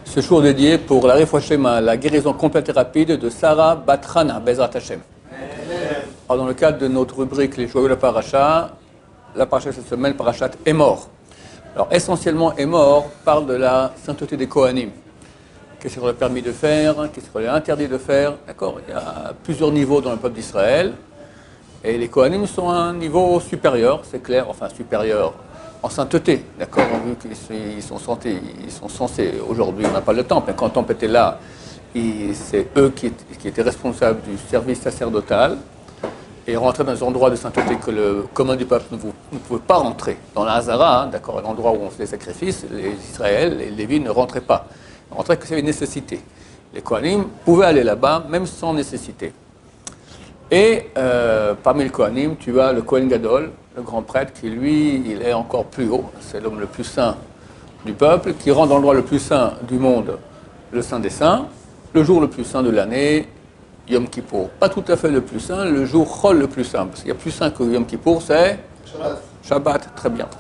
ce jour dédié pour la Refoua, la guérison complète et rapide de Sarah Batrana, Bezrat Hashem. Alors, dans le cadre de notre rubrique Les Joyeux de la paracha cette semaine, parachat est mort. Alors, essentiellement, est mort parle de la sainteté des Kohanim. Qu'est-ce qu'on est permis de faire, qu'est-ce qu'on est interdit de faire. D'accord. Il y a plusieurs niveaux dans le peuple d'Israël. Et les Kohanim sont à un niveau supérieur, c'est clair, enfin supérieur en sainteté. D'accord. Vu qu'ils sont censés, aujourd'hui, on n'a pas le temple, mais quand le temple était là, c'est eux qui étaient responsables du service sacerdotal. Et rentrer dans un endroit de sainteté que le commun du peuple ne pouvait pas rentrer. Dans la Hazara, d'accord, l'endroit où on faisait les sacrifices, les Israël, les Lévites ne rentraient pas. Ils rentraient que c'était une nécessité. Les Kohanim pouvaient aller là-bas, même sans nécessité. Et parmi les Kohanim, tu as le Kohen Gadol, le grand prêtre, qui lui, il est encore plus haut. C'est l'homme le plus saint du peuple, qui rentre dans l'endroit le plus saint du monde, le Saint des Saints, le jour le plus saint de l'année, Yom Kippour. Pas tout à fait le plus saint, le jour Chol le plus saint. Parce qu'il y a plus saint que Yom Kippour, c'est Shabbat. Très bien.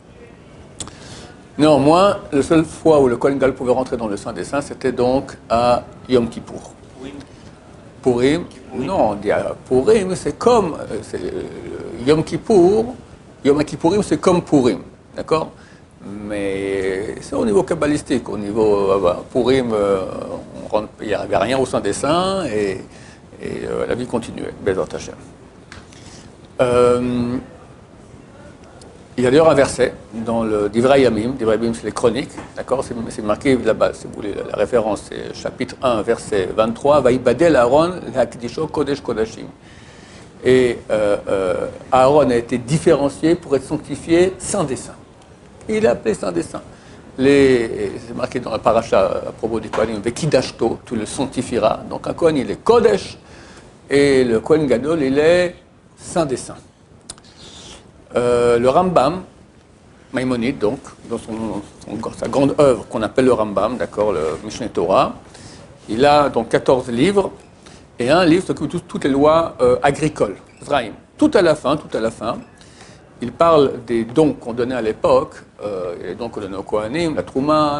Néanmoins, la seule fois où le Kohen Gadol pouvait rentrer dans le Saint des Saints, c'était donc à Yom Kippour. Purim. Non, on dit Purim, c'est comme Yom Kippour. Yom Kippourim, c'est comme Purim. D'accord? Mais c'est au niveau kabbalistique. Au niveau Purim, il n'y avait rien au sein des saints et la vie continuait. Bezrat Hashem. Il y a d'ailleurs un verset dans le Divrei Yamim. Divrei Yamim, c'est les chroniques. D'accord? C'est marqué là-bas, si vous voulez, la référence, c'est chapitre 1, verset 23. Vaïbadel Aaron l'Hakdisho Kodesh Kodashim. Et Aaron a été différencié pour être sanctifié saint des saints. Il est appelé saint des saints. C'est marqué dans la paracha à propos du Kohanim, Vekidashto, tu le sanctifieras. Donc un Kohen, il est Kodesh, et le Kohen Gadol, il est saint des saints. Le Rambam, Maïmonide, donc, dans sa grande œuvre qu'on appelle le Rambam, d'accord, le Mishneh Torah, il a donc 14 livres, et un livre s'occupe de toutes les lois agricoles, Zraïm. Tout à la fin, il parle des dons qu'on donnait à l'époque, les dons qu'on donnait aux Kohanim, la Trouma,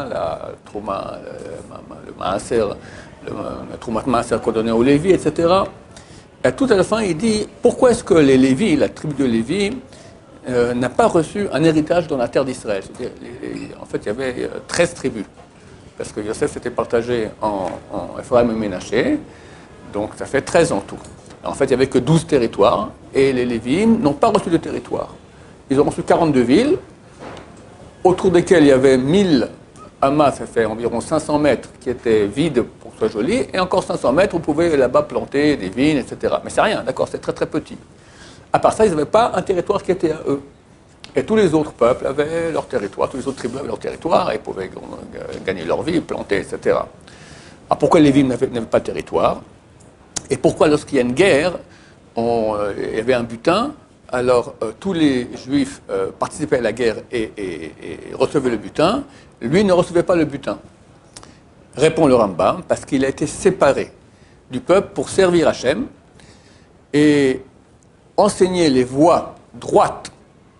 le Maaser, la Trouma de Maaser qu'on donnait aux Lévis, etc. Et tout à la fin, il dit, pourquoi est-ce que les Lévis, la tribu de Lévi, n'a pas reçu un héritage dans la terre d'Israël? En fait, il y avait 13 tribus, parce que Yosef s'était partagé en Ephraim et Ménaché, donc ça fait 13 en tout. En fait, il n'y avait que 12 territoires, et les Lévites n'ont pas reçu de territoire. Ils ont reçu 42 villes, autour desquelles il y avait 1000 amas, ça fait environ 500 mètres, qui étaient vides pour que ce soit joli, et encore 500 mètres, vous pouvez là-bas planter des vignes, etc. Mais c'est rien, d'accord, c'est très très petit. À part ça, ils n'avaient pas un territoire qui était à eux. Et tous les autres peuples avaient leur territoire, tous les autres tribus avaient leur territoire, et ils pouvaient gagner leur vie, planter, etc. Alors pourquoi les Lévites n'avaient pas de territoire? Et pourquoi lorsqu'il y a une guerre, il y avait un butin, alors tous les Juifs participaient à la guerre et recevaient le butin, lui ne recevait pas le butin. Répond le Rambam, parce qu'il a été séparé du peuple pour servir Hachem et enseigner les voies droites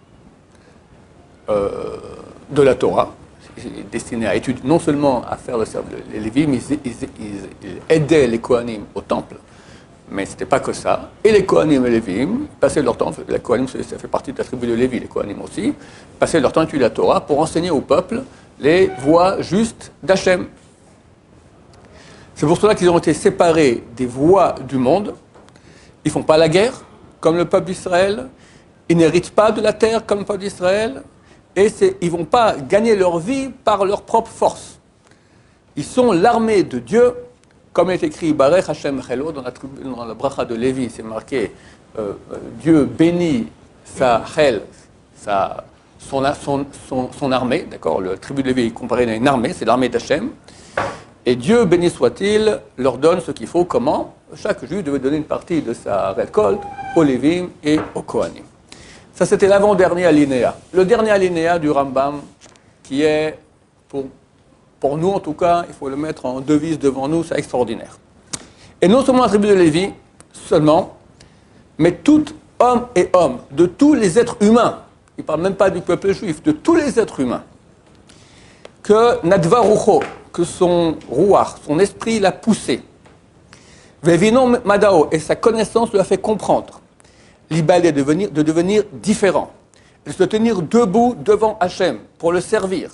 de la Torah, destiné à étudier, non seulement à faire le service des Lévites, mais ils aidaient les Kohanim au temple. Mais ce n'était pas que ça. Et les Kohanim et les Lévim passaient leur temps, les Kohanim, ça fait partie de la tribu de Lévi, les Kohanim aussi, passaient leur temps à étudier la Torah pour enseigner au peuple les voies justes d'Hachem. C'est pour cela qu'ils ont été séparés des voies du monde. Ils ne font pas la guerre, comme le peuple d'Israël. Ils n'héritent pas de la terre, comme le peuple d'Israël. Et ils ne vont pas gagner leur vie par leur propre force. Ils sont l'armée de Dieu, comme est écrit Barech Hashem Chelo dans la bracha de Lévi, c'est marqué Dieu bénit sa Chel, son armée, d'accord, le tribu de Lévi est comparé à une armée, c'est l'armée d'Hachem. Et Dieu, béni soit-il, leur donne ce qu'il faut. Comment? Chaque juif devait donner une partie de sa récolte aux Lévim et aux Kohanim. Ça, c'était l'avant-dernier alinéa. Le dernier alinéa du Rambam, qui est, pour nous en tout cas, il faut le mettre en devise devant nous, c'est extraordinaire. Et non seulement la tribu de Lévi, seulement, mais tout homme et homme, de tous les êtres humains, il ne parle même pas du peuple juif, de tous les êtres humains, que Nadvarucho, que son rouar, son esprit l'a poussé. Vevinon Madao, et sa connaissance lui a fait comprendre. L'Ibal est de devenir différent. De se tenir debout devant Hachem pour le servir.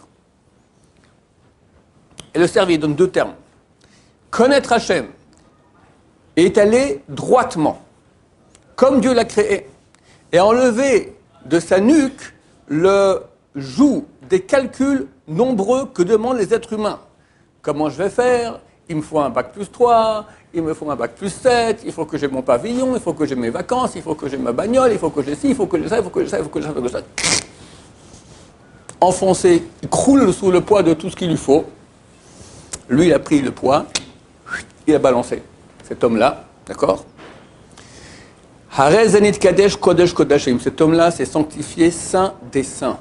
Et le servir donne deux termes. Connaître Hachem et étaler droitement, comme Dieu l'a créé, et enlever de sa nuque le joug des calculs nombreux que demandent les êtres humains. Comment je vais faire? Il me faut un bac plus 3, il me faut un bac plus 7, il faut que j'ai mon pavillon, il faut que j'ai mes vacances, il faut que j'ai ma bagnole, il faut que j'ai ci, il faut que j'ai ça, il faut que j'ai ça, il faut que j'ai ça, il faut que j'ai ça. Enfoncé, il croule sous le poids de tout ce qu'il lui faut. Lui, il a pris le poids, il a balancé. Cet homme-là, d'accord? Harez Zenit Kadesh Kodesh Kodashim. Cet homme-là s'est sanctifié saint des saints.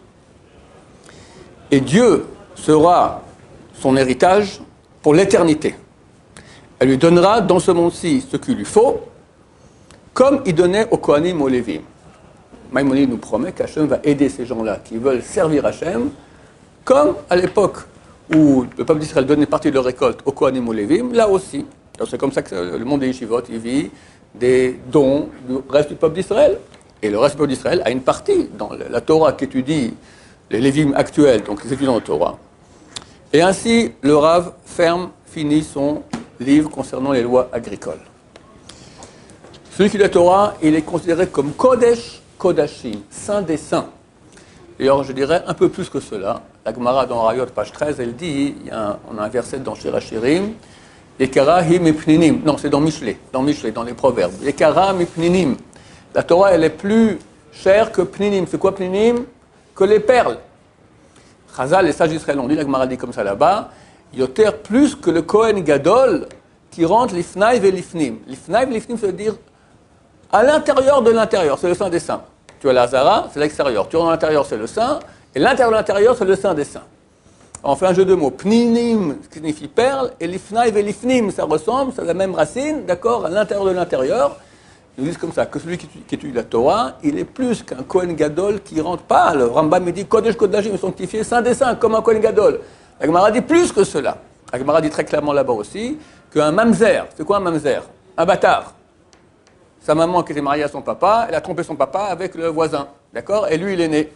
Et Dieu sera son héritage pour l'éternité. Elle lui donnera dans ce monde-ci ce qu'il lui faut, comme il donnait aux Kohanim, aux Lévim. Maïmonide nous promet qu'Hachem va aider ces gens-là qui veulent servir Hachem, comme à l'époque où le peuple d'Israël donnait partie de leur récolte aux Kohanim, aux Lévim, là aussi. C'est comme ça que le monde des Yeshivot, il vit des dons du reste du peuple d'Israël. Et le reste du peuple d'Israël a une partie dans la Torah qu'étudie les Lévim actuels, donc les étudiants de Torah. Et ainsi, le Rav finit son livre concernant les lois agricoles. Celui qui lit la Torah, il est considéré comme Kodesh Kodashim, saint des saints. D'ailleurs, je dirais un peu plus que cela. La Gemara dans Rayot, page 13, elle dit, on a un verset dans Shir HaShirim, Ekara hi mipninim. Non, c'est dans Michelet, dans les proverbes. Ekara mipninim. La Torah, elle est plus chère que pninim. C'est quoi pninim? Que les perles. Chazal, les sages d'Israël ont dit, la Gemara dit comme ça là-bas, Yoter plus que le Kohen Gadol qui rentre l'ifnaï et l'ifnim. L'ifnaï et l'ifnim, ça veut dire à l'intérieur de l'intérieur, c'est le saint des saints. Tu as la Hazara, c'est l'extérieur. Tu rentres dans l'intérieur, c'est le saint. Et l'intérieur de l'intérieur, c'est le saint des saints. On fait un jeu de mots. Pninim, ce qui signifie perle, et l'ifnaï et l'ifnim, ça ressemble, c'est la même racine, d'accord, à l'intérieur de l'intérieur. Ils disent comme ça, que celui qui étudie la Torah, il est plus qu'un Kohen Gadol qui rentre pas. Le Rambam me dit, Kodesh Kodashim, sanctifié, saint des saints, comme un Kohen Gadol. La Gemara dit plus que cela. La Gemara dit très clairement là-bas aussi, qu'un mamzer, c'est quoi un mamzer? Un bâtard. Sa maman qui était mariée à son papa, elle a trompé son papa avec le voisin, d'accord? Et lui, il est né.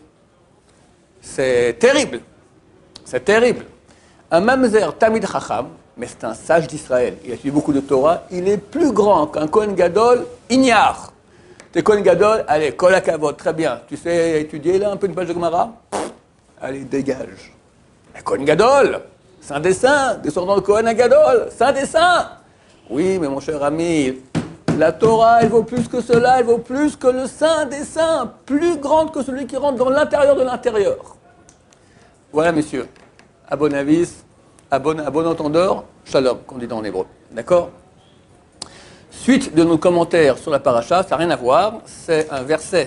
C'est terrible. C'est terrible. Un mamzer Tamid Chacham, mais c'est un sage d'Israël, il a étudié beaucoup de Torah, il est plus grand qu'un Kohen Gadol ignare. T'es Kohen Gadol, allez, Kol HaKavod, très bien. Tu sais étudier là un peu une page de Gemara? Allez, dégage. Mais Kohen Gadol, saint des saints, descendant de Kohen Gadol, saint des saints. Oui, mais mon cher ami, la Torah, elle vaut plus que cela, elle vaut plus que le saint des saints, plus grande que celui qui rentre dans l'intérieur de l'intérieur. Voilà, messieurs, à bon avis, à bon entendeur, shalom, qu'on dit en hébreu. D'accord? Suite de nos commentaires sur la paracha, ça n'a rien à voir, c'est un verset,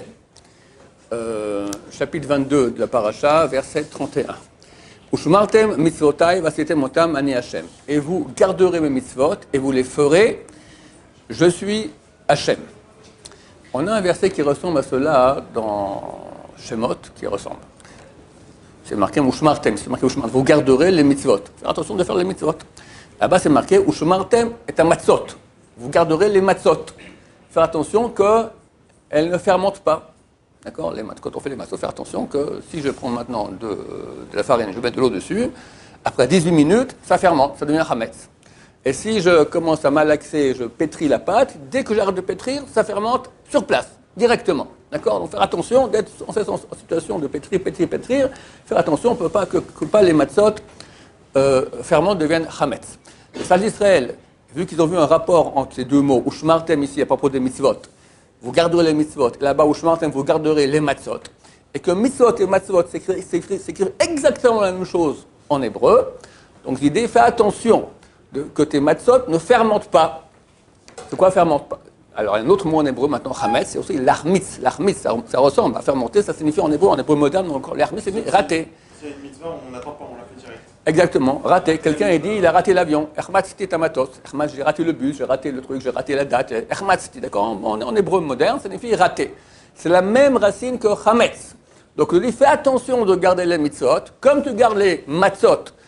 chapitre 22 de la paracha, verset 31. Ushmartem mitzvotai vasitem otam ani Hashem. Et vous garderez mes mitzvot et vous les ferez, je suis Hashem. On a un verset qui ressemble à cela dans Shemot, qui ressemble. C'est marqué Ushmartem, c'est marqué Ushmartem. Vous garderez les mitzvot. Faites attention de faire les mitzvot. Là-bas, c'est marqué Ushmartem et un matzot. Vous garderez les matzot. Faire attention qu'elles ne fermentent pas. D'accord? Quand on fait les matzot, faire attention que si je prends maintenant de la farine et je mets de l'eau dessus, après 18 minutes, ça fermente, ça devient hametz. Et si je commence à malaxer, je pétris la pâte, dès que j'arrête de pétrir, ça fermente sur place, directement. D'accord? Donc faire attention d'être en situation de pétrir. Faire attention, on ne peut pas que pas les matzot fermentent, deviennent hametz. Les sages d'Israël, vu qu'ils ont vu un rapport entre ces deux mots, ushmartem ici à propos des mitzvot, vous garderez les mitzvot, et là-bas ushmartem, vous garderez les matzot, et que mitzvot et matzot s'écrivent exactement la même chose en hébreu, donc l'idée, fais attention que tes matzot ne fermentent pas. C'est quoi fermente pas? Alors, un autre mot en hébreu maintenant, chametz, c'est aussi l'armitz. L'armitz, ça ressemble à fermenter, ça signifie en hébreu moderne, donc l'armitz, c'est raté. C'est une mitzvah, on n'attend pas, on l'a fait direct. Exactement, raté. Quelqu'un a dit, il a raté l'avion. Echmatzti tamatos. J'ai raté le bus, j'ai raté le truc, j'ai raté la date. Echmatzti, d'accord? En hébreu moderne, ça signifie raté. C'est la même racine que chametz. Donc, je dis, fais attention de garder les mitzvot, comme tu gardes les matzot,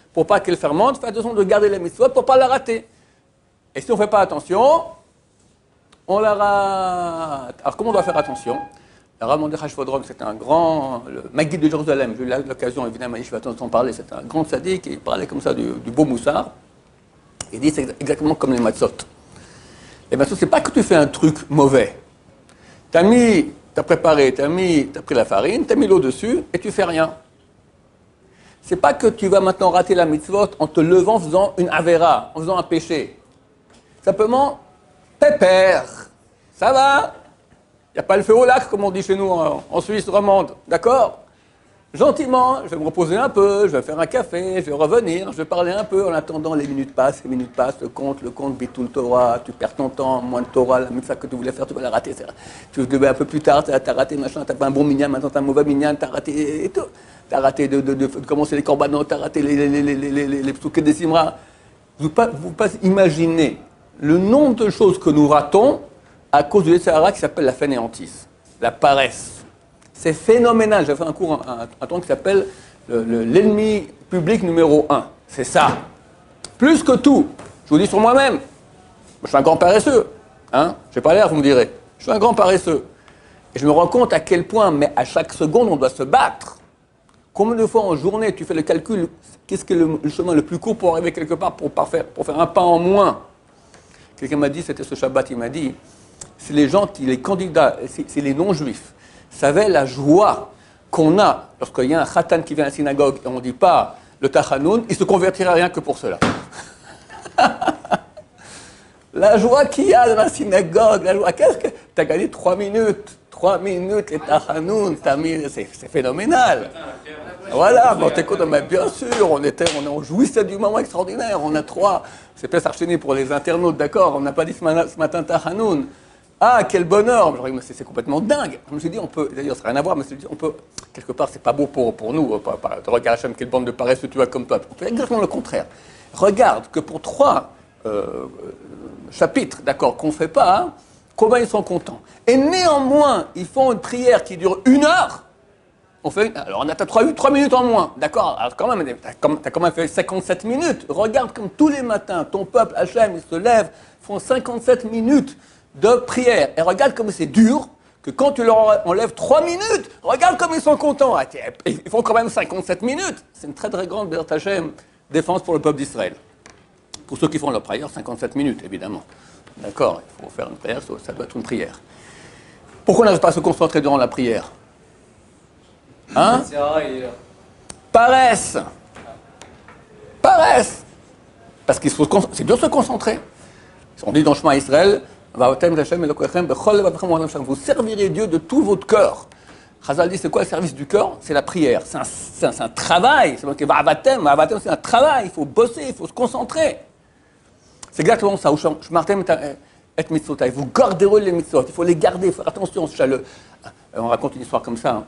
pour pas qu'elle fermente, fais attention de garder la mitzvot pour pas la rater. Et si on ne fait pas attention, on la rate. Alors comment on doit faire attention? Le Rav Mordechai Shvodron, c'est un grand, le Maguide de Jérusalem, j'ai eu l'occasion évidemment, je vais t'en parler, c'est un grand sadique, il parlait comme ça du beau moussard. Il dit c'est exactement comme les matzot. Les matzot, c'est pas que tu fais un truc mauvais. T'as préparé, t'as pris la farine, t'as mis l'eau dessus et tu fais rien. C'est pas que tu vas maintenant rater la mitzvot en te levant en faisant une avéra, en faisant un péché. Simplement, pépère, ça va. Il n'y a pas le feu au lac, comme on dit chez nous en Suisse romande, d'accord? Gentiment, je vais me reposer un peu, je vais faire un café, je vais revenir, je vais parler un peu. En attendant, les minutes passent, le compte, Bitoul Torah, tu perds ton temps, moins de Torah, la mitzvah que tu voulais faire, tu vas la rater. Tu devais un peu plus tard, tu as raté machin, tu n'as pas un bon minyan, maintenant tu as un mauvais minyan, tu as raté et tout. Tu as raté de commencer les corbanotes, tu as raté les psoukés des simras. Vous ne pas imaginer le nombre de choses que nous ratons à cause du Sahara qui s'appelle la fainéantise, la paresse. C'est phénoménal. J'ai fait un cours, un temps qui s'appelle l'ennemi public numéro 1. C'est ça. Plus que tout. Je vous dis sur moi-même. Je suis un grand paresseux. Hein? Je n'ai pas l'air, vous me direz. Je suis un grand paresseux. Et je me rends compte à quel point, mais à chaque seconde, on doit se battre. Combien de fois en journée, tu fais le calcul, qu'est-ce que le chemin le plus court pour arriver quelque part, pour faire un pas en moins? Quelqu'un m'a dit, c'était ce Shabbat, il m'a dit, c'est les gens, les candidats, c'est les non-juifs, savaient la joie qu'on a lorsqu'il y a un khatan qui vient à la synagogue et on ne dit pas le tachanoun, il se convertira rien que pour cela. La joie qu'il y a dans la synagogue, la joie, qu'est-ce que... Tu as gagné 3 minutes, les tachanoun, c'est phénoménal. Voilà, bon, t'écoutes, mais bien sûr, on jouissait du moment extraordinaire, on a 3, c'est peut-être archené pour les internautes, d'accord, on n'a pas dit ce matin tachanoun. Ah, quel bonheur! Mais c'est complètement dingue. Je me suis dit, on peut, d'ailleurs, ça n'a rien à voir, mais je me suis dit, on peut, quelque part, c'est pas beau pour nous. Regarde, Hachem, quelle bande de paresseux tu as comme toi. On fait exactement le contraire. Regarde que pour 3 chapitres, d'accord, qu'on ne fait pas, hein, combien ils sont contents. Et néanmoins, ils font une prière qui dure 1 heure. Alors, on a 3 minutes en moins, d'accord? Alors, quand même, t'as quand même fait 57 minutes. Regarde comme tous les matins, ton peuple, Hachem, ils se lèvent, font 57 minutes de prière. Et regarde comme c'est dur, que quand tu leur enlèves 3 minutes, regarde comme ils sont contents. Ils font quand même 57 minutes. C'est une très très grande Bézat Hachem, défense pour le peuple d'Israël. Pour ceux qui font leur prière, 57 minutes, évidemment. D'accord, il faut faire une prière, ça doit être une prière. Pourquoi on n'arrive pas à se concentrer durant la prière? Hein? Paresse. Parce qu'il c'est dur de se concentrer. On dit dans le chemin Israël, vous servirez Dieu de tout votre cœur. Chazal dit, c'est quoi le service du cœur? C'est la prière. C'est un travail. C'est un travail. Il faut bosser, il faut se concentrer. C'est exactement ça. Vous garderez les mitzvot. Il faut les garder, il faut faire attention. On raconte une histoire comme ça.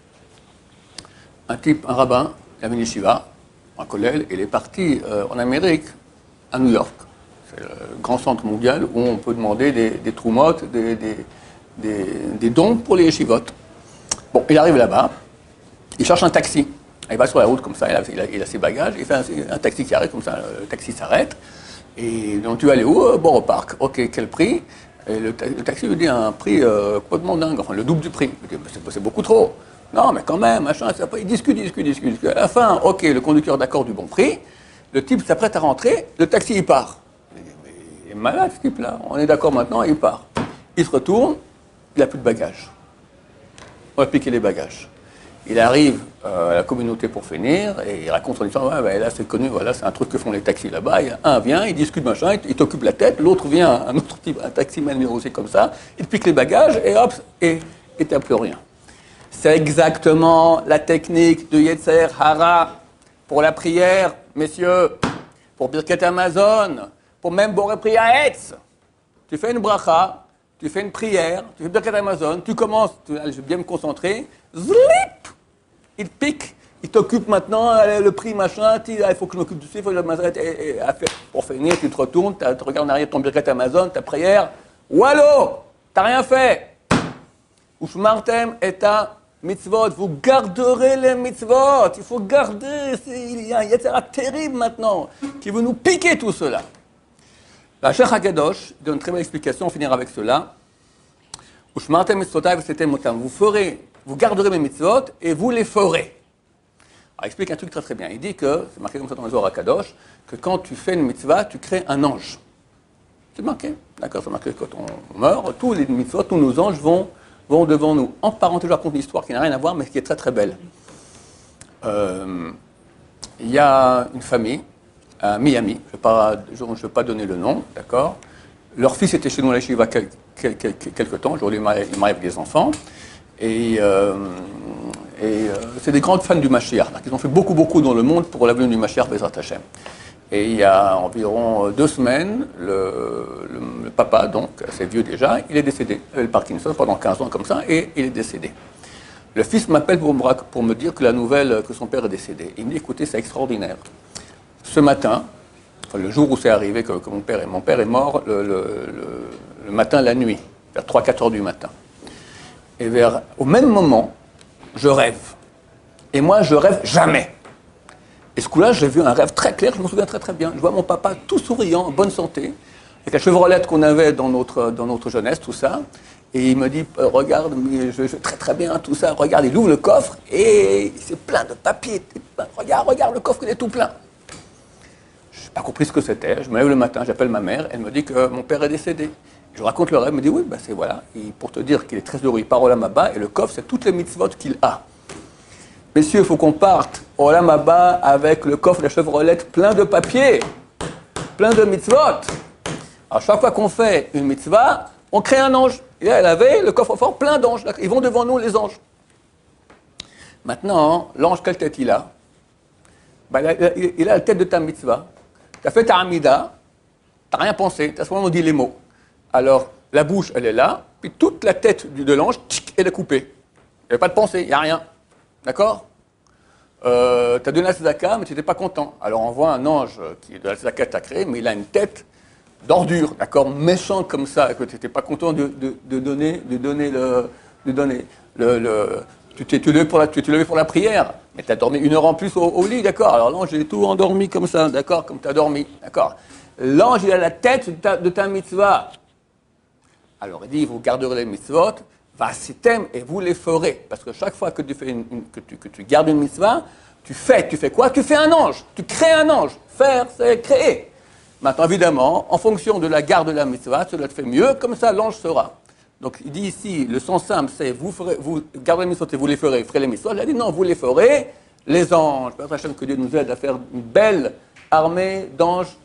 Un rabbin, il avait une yeshiva, un kollel, il est parti en Amérique, à New York. C'est le grand centre mondial où on peut demander des troumotes, des dons pour les yeshivot. Bon, il arrive là-bas, il cherche un taxi. Il va sur la route comme ça, il a ses bagages, il fait un taxi qui arrête comme ça, le taxi s'arrête. Et donc tu vas aller où? Borough Park. Ok, quel prix? Et le taxi lui dit un prix complètement dingue, enfin le double du prix. Il dit, c'est beaucoup trop. Non, mais quand même, machin, il discute. À la fin, ok, le conducteur d'accord du bon prix, le type s'apprête à rentrer, le taxi il part. Il est malade ce type-là, on est d'accord maintenant, il part. Il se retourne, il n'a plus de bagages. On va piquer les bagages. Il arrive à la communauté pour finir, et il raconte son histoire, ouais, là c'est connu, voilà, c'est un truc que font les taxis là-bas. Un vient, il discute machin, il t'occupe la tête, l'autre vient, un autre type, un taximan aussi comme ça, il te pique les bagages, et hop, et t'as plus rien. C'est exactement la technique de Yetzer Hara pour la prière, messieurs, pour Birkat Amazon, pour même Boré Priya Etz. Tu fais une bracha, tu fais une prière, tu fais Birkat Amazon, tu commences, je vais bien me concentrer, zlip, il te pique, il t'occupe maintenant le prix, machin, il faut que je m'occupe du suivre, pour finir, tu te retournes, tu regardes en arrière ton Birkat Amazon, ta prière, wallo, t'as rien fait. Ushmartem et mitzvot, vous garderez les mitzvot. Il faut garder, il y a un Yetzirah terrible maintenant, qui veut nous piquer tout cela. La Cheikh HaKadosh donne une très belle explication, on finira avec cela. Vous garderez mes mitzvot et vous les ferez. Alors, il explique un truc très très bien. Il dit que, c'est marqué comme ça dans le Zohar HaKadosh, que quand tu fais une mitzvah, tu crées un ange. C'est marqué, d'accord, c'est marqué que quand on meurt, tous les mitzvot, tous nos anges vont devant nous. En parenthèse, je raconte une histoire qui n'a rien à voir, mais qui est très très belle. Il y a une famille à Miami, je ne vais pas donner le nom, d'accord. Leur fils était chez nous à la Yeshiva quelque temps, aujourd'hui il m'arrive avec des enfants, et c'est des grands fans du Mashiach. Ils ont fait beaucoup dans le monde pour la venue du Mashiach, Bezrat Hashem. Et il y a environ 2 semaines, le papa, donc assez vieux déjà, il est décédé. Il avait le Parkinson pendant 15 ans comme ça, et il est décédé. Le fils m'appelle pour me dire que la nouvelle, que son père est décédé. Il me dit, écoutez, c'est extraordinaire. Ce matin, enfin, le jour où c'est arrivé que mon père est mort le matin, la nuit, vers 3-4 heures du matin. Et au même moment, je rêve. Et moi, je rêve jamais. Et ce coup-là, j'ai vu un rêve très clair, je me souviens très très bien. Je vois mon papa tout souriant, en bonne santé, avec la chevrolette qu'on avait dans notre jeunesse, tout ça. Et il me dit, regarde, je vais très très bien, tout ça. Regarde, il ouvre le coffre et c'est plein de papiers. Regarde, le coffre, il est tout plein. Je n'ai pas compris ce que c'était. Je me lève le matin, j'appelle ma mère, elle me dit que mon père est décédé. Je raconte le rêve, elle me dit, oui, ben c'est voilà. Et pour te dire qu'il est très heureux, il part au Olam Haba et le coffre, c'est toutes les mitzvot qu'il a. Messieurs, il faut qu'on parte au Olam Haba avec le coffre de la chevrolette plein de papiers, plein de mitzvot. Alors, chaque fois qu'on fait une mitzvah, on crée un ange. Et là, elle avait le coffre-fort plein d'anges. Ils vont devant nous, les anges. Maintenant, l'ange, quelle tête il a? Ben, il a la tête de ta mitzvah. Tu as fait ta amida, tu n'as rien pensé, tu as seulement dit les mots. Alors, la bouche, elle est là, puis toute la tête de l'ange, elle est coupée. Il n'y avait pas de pensée, il n'y a rien. D'accord? Tu as donné la tzedaka, mais tu n'étais pas content. Alors on voit un ange qui de la tzedaka t'a créé, mais il a une tête d'ordure, d'accord, méchant comme ça, que tu n'étais pas content de donner tu t'es levé pour la prière, mais tu as dormi 1 heure en plus au lit, d'accord. Alors l'ange est tout endormi comme ça, d'accord, comme tu as dormi, d'accord. L'ange, il a la tête de ta mitzvah. Alors il dit, vous garderez les mitzvot, Vasitem, et vous les ferez. Parce que chaque fois que tu fais que tu gardes une mitzvah, tu fais quoi? Tu fais un ange, tu crées un ange. Faire, c'est créer. Maintenant, évidemment, en fonction de la garde de la mitzvah, cela te fait mieux, comme ça l'ange sera. Donc il dit ici, le sens simple, c'est vous gardez les mitzvot et vous les ferez les mitzvot. Il a dit non, vous les ferez, les anges. Père Hachem, que Dieu nous aide à faire une belle armée d'anges.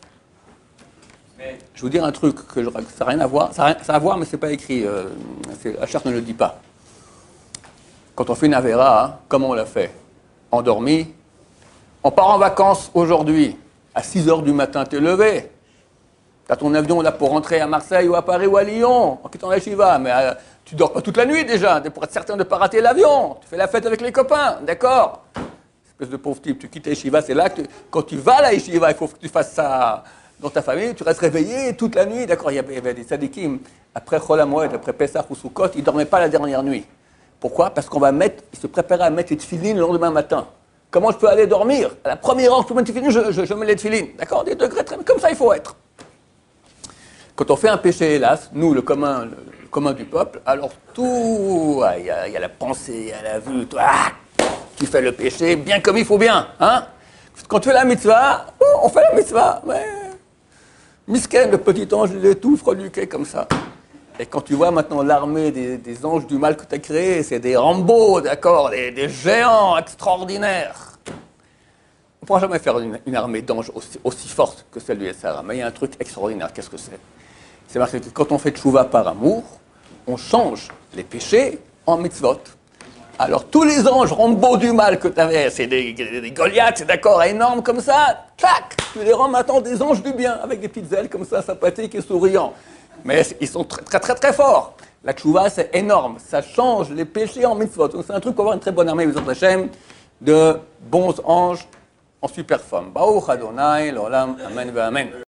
Je vais vous dire un truc que ça n'a rien à voir, ça a à voir, mais ce n'est pas écrit. La charte ne le dit pas. Quand on fait une avéra, comment on l'a fait? Endormi. On part en vacances aujourd'hui. À 6 heures du matin, tu es levé. Tu as ton avion là pour rentrer à Marseille ou à Paris ou à Lyon, en quittant la Yeshiva. Mais tu dors pas toute la nuit déjà, pour être certain de ne pas rater l'avion. Tu fais la fête avec les copains, d'accord? Espèce de pauvre type, tu quittes la Yeshiva, c'est là que quand tu vas à la Yeshiva, il faut que tu fasses ça dans ta famille, tu restes réveillé toute la nuit, d'accord? Il y avait des tzadikim, après Chol HaMoed, après Pesach ou Sukkot, ils ne dormaient pas la dernière nuit. Pourquoi? Parce qu'on va ils se préparaient à mettre les tefilines le lendemain matin. Comment je peux aller dormir? À la première heure que je peux mettre les tefilines, je mets les tefilines. D'accord? Des degrés très... Comme ça, il faut être. Quand on fait un péché, hélas, nous, le commun du peuple, alors tout... Il y a la pensée, il y a la vue, tu fais le péché bien comme il faut bien. Hein? Quand tu fais la mitzvah, on fait la mitzvah. Mais... Misken, le petit ange, il est tout freluqué comme ça. Et quand tu vois maintenant l'armée des anges du mal que tu as créé, c'est des Rambo, d'accord, des géants extraordinaires. On ne pourra jamais faire une armée d'anges aussi forte que celle du Yetzirah. Mais il y a un truc extraordinaire. Qu'est-ce que c'est? C'est marqué que quand on fait tchouva par amour, on change les péchés en mitzvot. Alors tous les anges Rambo du mal que tu avais, c'est des Goliaths, d'accord, énormes comme ça, clac, tu les rends maintenant des anges du bien, avec des petites ailes comme ça, sympathiques et souriants. Mais ils sont très très très très forts. La tchouva, c'est énorme. Ça change les péchés en mitzvot. Donc c'est un truc pour avoir une très bonne armée, Bezrat Hashem, de bons anges en super forme. Baruch Adonai, l'olam, amen, amen.